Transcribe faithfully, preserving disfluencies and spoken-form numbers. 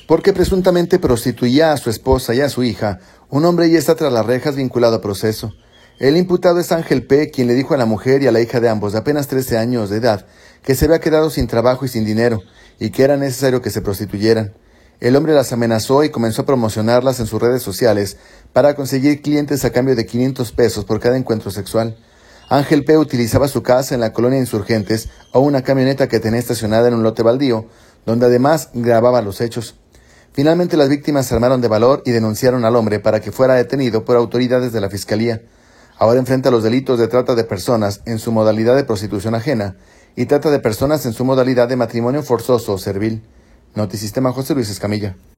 porque presuntamente prostituía a su esposa y a su hija. Un hombre ya está tras las rejas vinculado a proceso. El imputado es Ángel P., quien le dijo a la mujer y a la hija de ambos, de apenas trece años de edad, que se había quedado sin trabajo y sin dinero, y que era necesario que se prostituyeran. El hombre las amenazó y comenzó a promocionarlas en sus redes sociales para conseguir clientes a cambio de quinientos pesos por cada encuentro sexual. Ángel P. utilizaba su casa en la colonia Insurgentes o una camioneta que tenía estacionada en un lote baldío, donde además grababa los hechos. Finalmente las víctimas se armaron de valor y denunciaron al hombre para que fuera detenido por autoridades de la Fiscalía. Ahora enfrenta los delitos de trata de personas en su modalidad de prostitución ajena y trata de personas en su modalidad de matrimonio forzoso o servil. Notisistema, José Luis Escamilla.